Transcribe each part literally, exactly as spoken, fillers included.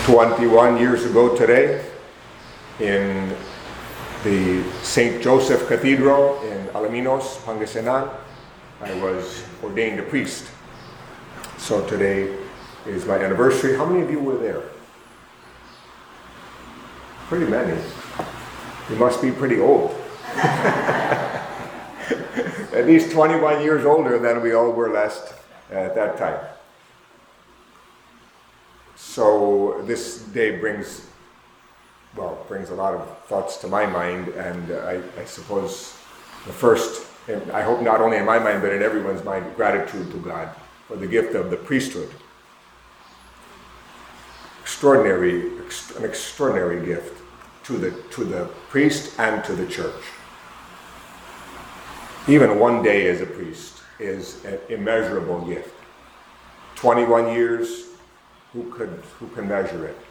twenty-one years ago today, in the Saint Joseph Cathedral in Alaminos, Pangasinan, I was ordained a priest. So today is my anniversary. How many of you were there? Pretty many. You must be pretty old. At least twenty-one years older than we all were last at that time. So this day brings, well, brings a lot of thoughts to my mind, and I, I suppose the first, I hope not only in my mind, but in everyone's mind, gratitude to God for the gift of the priesthood. Extraordinary, an extraordinary gift to the, to the priest and to the church. Even one day as a priest is an immeasurable gift. twenty-one years, who could, who can measure it?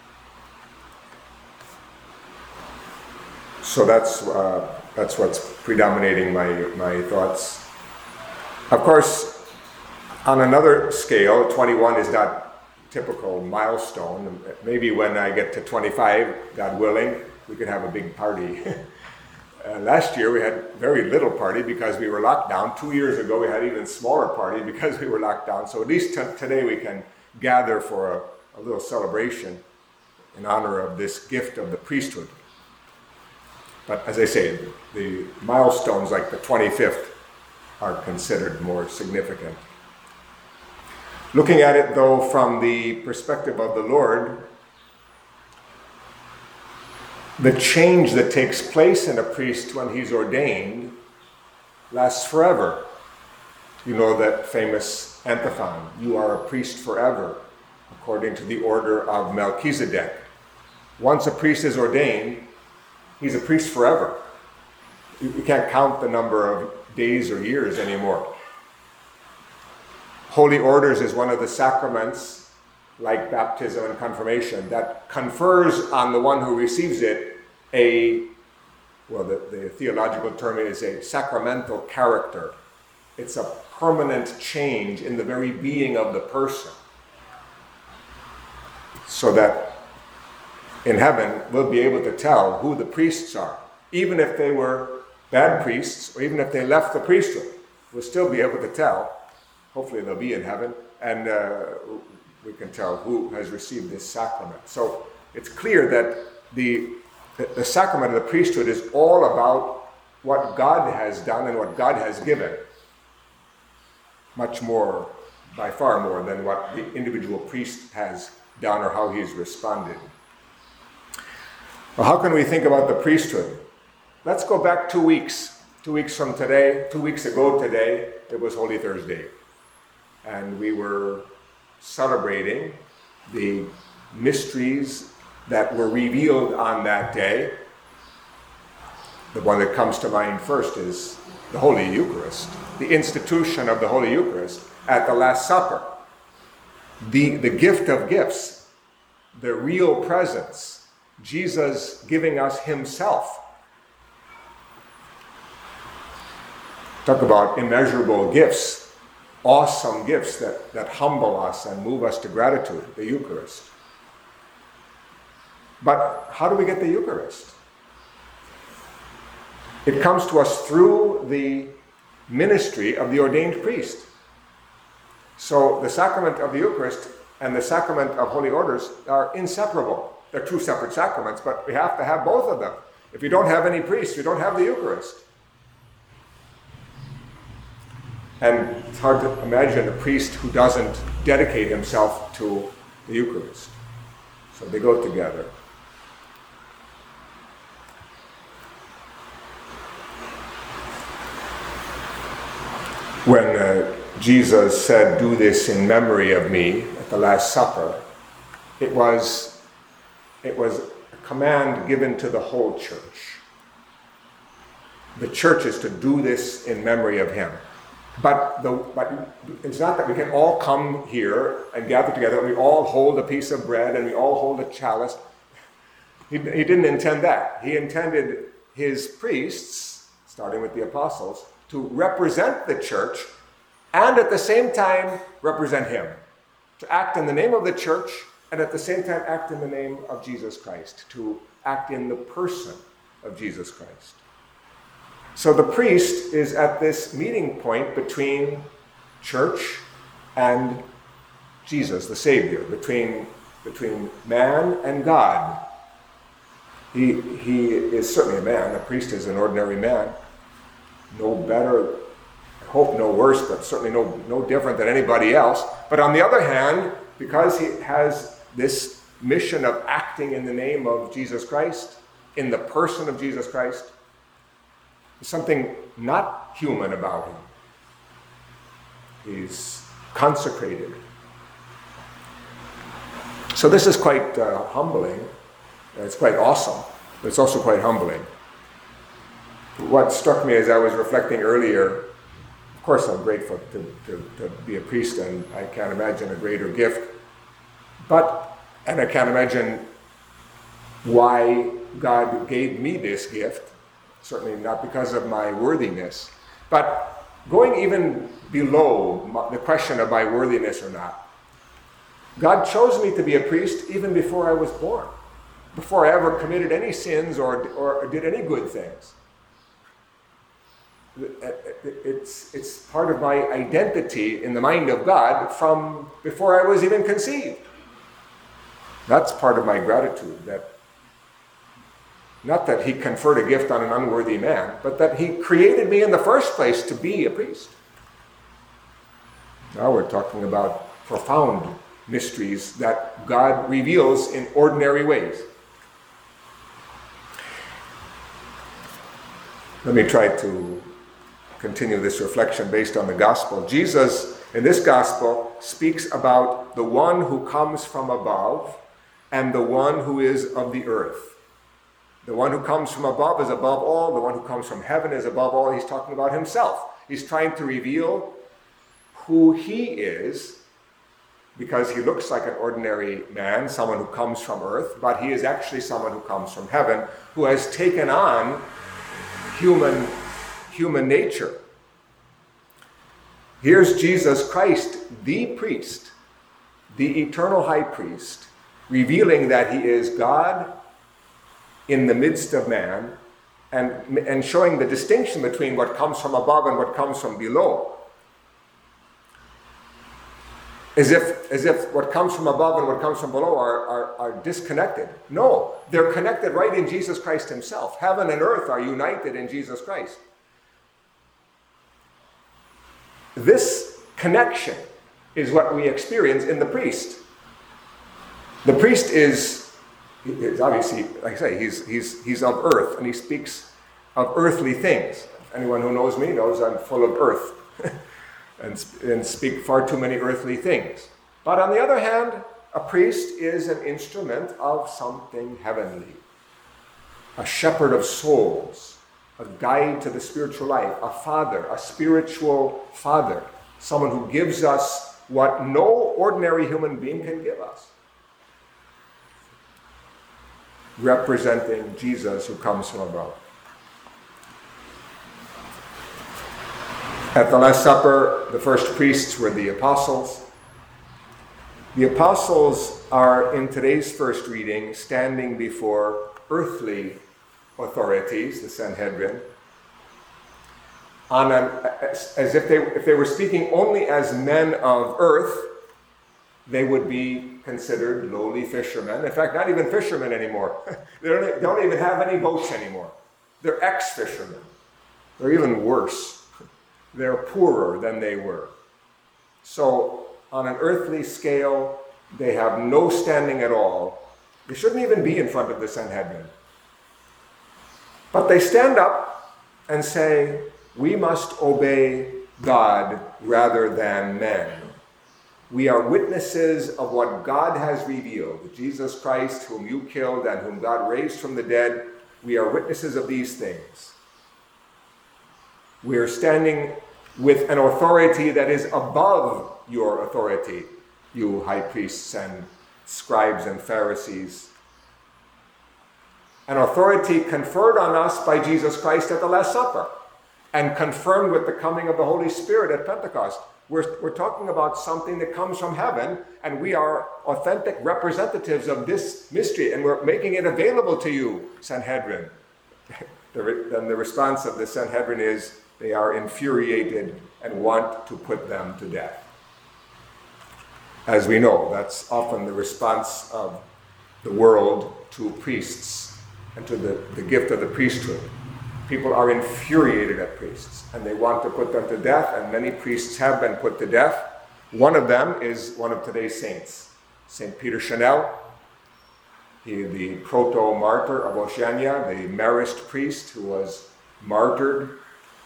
So that's uh, that's what's predominating my, my thoughts. Of course, on another scale, twenty-one is not typical milestone. Maybe when I get to twenty-five, God willing, we could have a big party. uh, last year we had very little party because we were locked down. Two years ago we had even smaller party because we were locked down. So at least t- today we can gather for a, a little celebration in honor of this gift of the priesthood. But as I say, the milestones like the twenty-fifth are considered more significant. Looking at it though from the perspective of the Lord, the change that takes place in a priest when he's ordained lasts forever. You know that famous antiphon, "You are a priest forever, according to the order of Melchizedek." Once a priest is ordained, he's a priest forever. You can't count the number of days or years anymore. Holy orders is one of the sacraments, like baptism and confirmation, that confers on the one who receives it a, well, the, the theological term is a sacramental character. It's a permanent change in the very being of the person. So that in heaven, we'll be able to tell who the priests are. Even if they were bad priests, or even if they left the priesthood, we'll still be able to tell. Hopefully they'll be in heaven, and uh, we can tell who has received this sacrament. So it's clear that the, the sacrament of the priesthood is all about what God has done and what God has given. Much more, by far more, than what the individual priest has done or how he's responded. Well, how can we think about the priesthood? Let's go back two weeks. Two weeks from today, two weeks ago today, it was Holy Thursday. And we were celebrating the mysteries that were revealed on that day. The one that comes to mind first is the Holy Eucharist, the institution of the Holy Eucharist at the Last Supper. The, the gift of gifts, the real presence, Jesus giving us himself. Talk about immeasurable gifts, awesome gifts that, that humble us and move us to gratitude, the Eucharist. But how do we get the Eucharist? It comes to us through the ministry of the ordained priest. So the sacrament of the Eucharist and the sacrament of Holy Orders are inseparable. They're two separate sacraments, but we have to have both of them. If you don't have any priest, you don't have the Eucharist. And it's hard to imagine a priest who doesn't dedicate himself to the Eucharist. So they go together. When uh, Jesus said, "Do this in memory of me," at the Last Supper, it was, it was a command given to the whole church. The church is to do this in memory of him. But, the, but it's not that we can all come here and gather together and we all hold a piece of bread and we all hold a chalice. He, he didn't intend that. He intended his priests, starting with the apostles, to represent the church and at the same time represent him. To act in the name of the church and at the same time act in the name of Jesus Christ, to act in the person of Jesus Christ. So the priest is at this meeting point between church and Jesus, the Savior, between, between man and God. He, he is certainly a man. A priest is an ordinary man. No better, I hope no worse, but certainly no, no different than anybody else. But on the other hand, because he has this mission of acting in the name of Jesus Christ, in the person of Jesus Christ, there's something not human about him. He's consecrated. So this is quite uh, humbling. It's quite awesome, but it's also quite humbling. What struck me as I was reflecting earlier, of course I'm grateful to, to, to be a priest, and I can't imagine a greater gift, but, and I can't imagine why God gave me this gift, certainly not because of my worthiness, but going even below my, the question of my worthiness or not, God chose me to be a priest even before I was born, before I ever committed any sins or, or did any good things. It's, it's part of my identity in the mind of God from before I was even conceived. That's part of my gratitude, that not that he conferred a gift on an unworthy man, but that he created me in the first place to be a priest. Now we're talking about profound mysteries that God reveals in ordinary ways. Let me try to continue this reflection based on the gospel. Jesus, in this gospel, speaks about the one who comes from above and the one who is of the earth. The one who comes from above is above all. The one who comes from heaven is above all. He's talking about himself. He's trying to reveal who he is, because he looks like an ordinary man, someone who comes from earth, but he is actually someone who comes from heaven, who has taken on human, human nature. Here's Jesus Christ, the priest, the eternal high priest, revealing that he is God in the midst of man, and, and showing the distinction between what comes from above and what comes from below. As if, as if what comes from above and what comes from below are, are, are disconnected. No, they're connected right in Jesus Christ himself. Heaven and earth are united in Jesus Christ. This connection is what we experience in the priest. The priest is, is obviously, like I say, he's, he's, he's of earth, and he speaks of earthly things. Anyone who knows me knows I'm full of earth. And, and speak far too many earthly things. But on the other hand, a priest is an instrument of something heavenly, a shepherd of souls, a guide to the spiritual life, a father, a spiritual father, someone who gives us what no ordinary human being can give us, representing Jesus who comes from above. At the Last Supper, the first priests were the apostles. The apostles are, in today's first reading, standing before earthly authorities, the Sanhedrin, on an, as, as if they if they were speaking only as men of earth, they would be considered lowly fishermen. In fact, not even fishermen anymore. They don't, they don't even have any boats anymore. They're ex-fishermen. They're even worse. They're poorer than they were. So, on an earthly scale, they have no standing at all. They shouldn't even be in front of the Sanhedrin. But they stand up and say, we must obey God rather than men. We are witnesses of what God has revealed. Jesus Christ, whom you killed and whom God raised from the dead, we are witnesses of these things. We are standing with an authority that is above your authority, you high priests and scribes and Pharisees. An authority conferred on us by Jesus Christ at the Last Supper. and confirmed with the coming of the Holy Spirit at Pentecost. We're, we're talking about something that comes from heaven, and we are authentic representatives of this mystery, and we're making it available to you, Sanhedrin. the, then the response of the Sanhedrin is they are infuriated and want to put them to death. As we know, that's often the response of the world to priests and to the, the gift of the priesthood. People are infuriated at priests, and they want to put them to death, and many priests have been put to death. One of them is one of today's saints, Saint Peter Chanel. He, the proto-martyr of Oceania, the Marist priest who was martyred.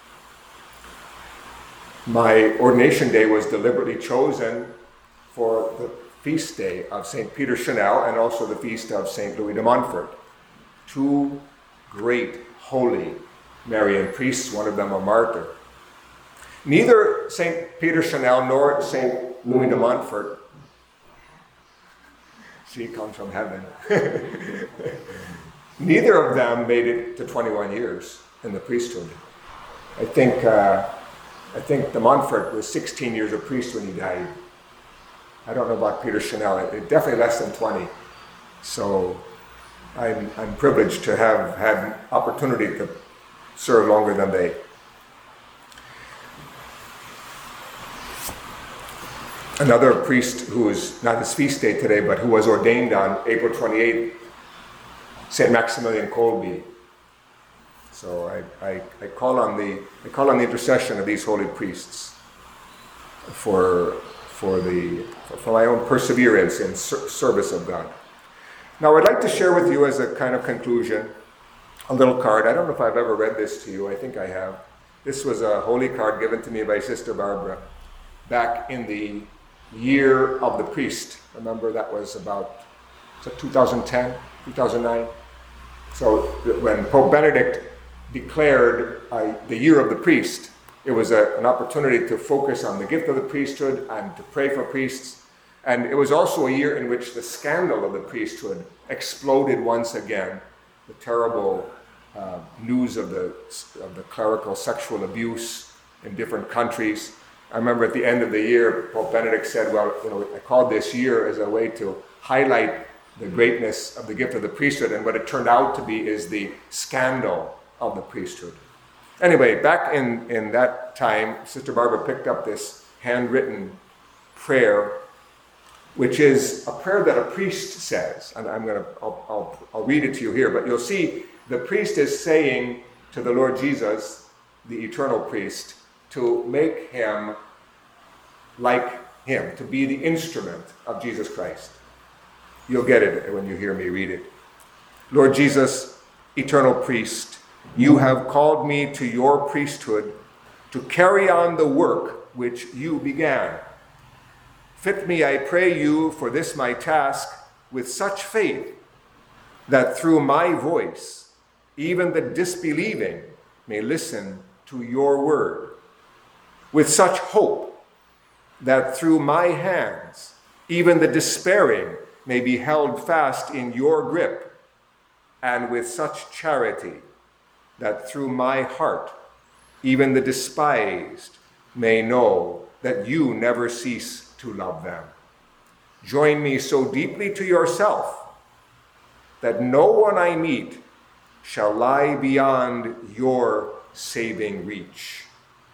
My ordination day was deliberately chosen for the feast day of Saint Peter Chanel and also the feast of Saint Louis de Montfort. Two great, holy Marian priests, one of them a martyr. Neither Saint Peter Chanel nor Saint Louis de Montfort, she comes from heaven, neither of them made it to twenty-one years in the priesthood. I think, uh, I think de Montfort was sixteen years a priest when he died. I don't know about Peter Chanel, it, definitely less than twenty. So I'm, I'm privileged to have had opportunity to serve longer than they. Another priest who is not his feast day today, but who was ordained on April twenty-eighth, Saint Maximilian Kolbe. So I, I, I call on the I call on the intercession of these holy priests for for the for my own perseverance in ser- service of God. Now I'd like to share with you as a kind of conclusion a little card. I don't know if I've ever read this to you. I think I have. This was a holy card given to me by Sister Barbara back in the year of the priest. Remember, that was about was two thousand ten, two thousand nine. So when Pope Benedict declared uh, the year of the priest, it was a, an opportunity to focus on the gift of the priesthood and to pray for priests. And it was also a year in which the scandal of the priesthood exploded once again. The terrible uh, news of the of the clerical sexual abuse in different countries. I remember at the end of the year, Pope Benedict said, well, you know, I called this year as a way to highlight the greatness of the gift of the priesthood, and what it turned out to be is the scandal of the priesthood. Anyway, back in, in that time, Sister Barbara picked up this handwritten prayer, which is a prayer that a priest says. And I'm going to, I'll, I'll, I'll read it to you here, but you'll see the priest is saying to the Lord Jesus, the eternal priest, to make him like him, to be the instrument of Jesus Christ. You'll get it when you hear me read it. Lord Jesus, eternal priest, you have called me to your priesthood to carry on the work which you began. Fit me, I pray you, for this my task with such faith that through my voice, even the disbelieving may listen to your word. With such hope that through my hands, even the despairing may be held fast in your grip, and with such charity that through my heart, even the despised may know that you never cease to love them. Join me so deeply to yourself that no one I meet shall lie beyond your saving reach.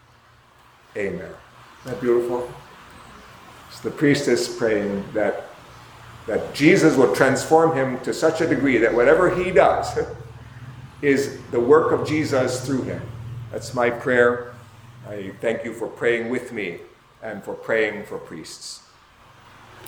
Amen. Isn't that beautiful? So the priest is praying that, that Jesus will transform him to such a degree that whatever he does is the work of Jesus through him. That's my prayer. I thank you for praying with me and for praying for priests.